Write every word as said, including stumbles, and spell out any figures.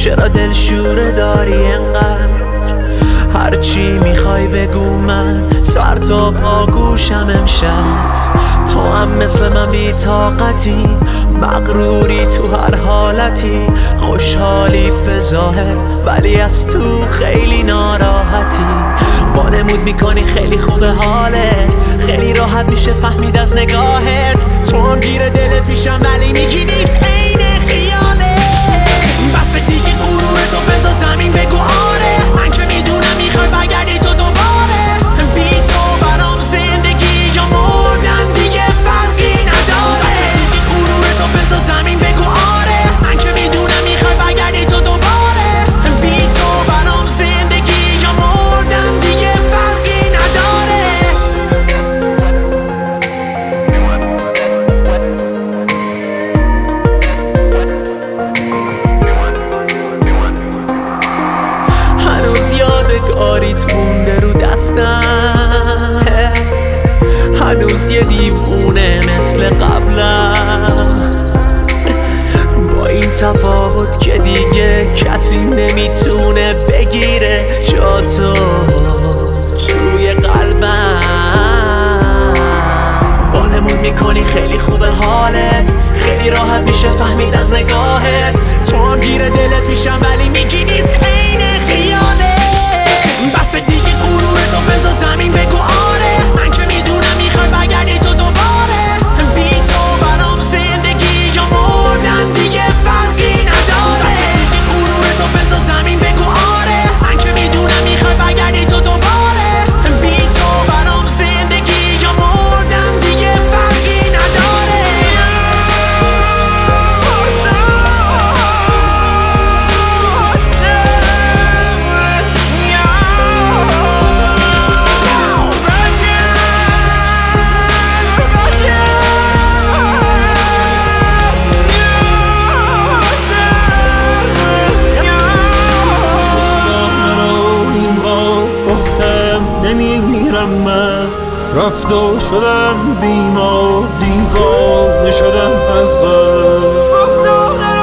چرا دلشوره داری انقدر؟ هرچی میخوای بگو من سر تا پا گوشم امشب. تو هم مثل من بی طاقتی، مغروری تو هر حالتی، خوشحالی به ظاهر ولی از تو خیلی ناراحتی. وانمود میکنی خیلی خوبه حالت، خیلی راحت میشه فهمید از نگاهت. تو هم گیر دلت میشم ولی میگی نیست عین خیالت. بس دیگه غرور تو بذار زمین بگو آره، من که میدونم میخوای برگردی تو دوباره. بی تو برام زندگی یا مردن دیگه فرقی نداره. بس دیگه غرور تو بذار زمین بگو آره، من که میدونم میخوای برگردی تو دوباره. بی تو برام زندگی یا مردن دیگه فرقی نداره. هنوز یادگاریت مونده رو دستم، هنوز یه دیوونه مثل قبلم، با این تفاوت که دیگه کسی نمیتونه بگیره جاتو توی قلبم. وانمود میکنی خیلی خوبه حالت، خیلی راحت میشه فهمید از نگاهت. تو هم گیر دلت میشم ولی میگی نیست عین خیالت. بس دیگه غرور تو بذار زمین بگو آره، من که میدونم میخوای برگردی تو دوباره. بی تو برام زندگی یا مردن دیگه فرقی نداره. بس دیگه غرور تو بذار زمین بگو آره، من که میدونم میخوای برگردی تو دوباره. بی تو برام زندگی یا مردن دیگه فرقی نداره. نمیمیرم من، رفت و شدم بیمار، دیوانه شدم از غم.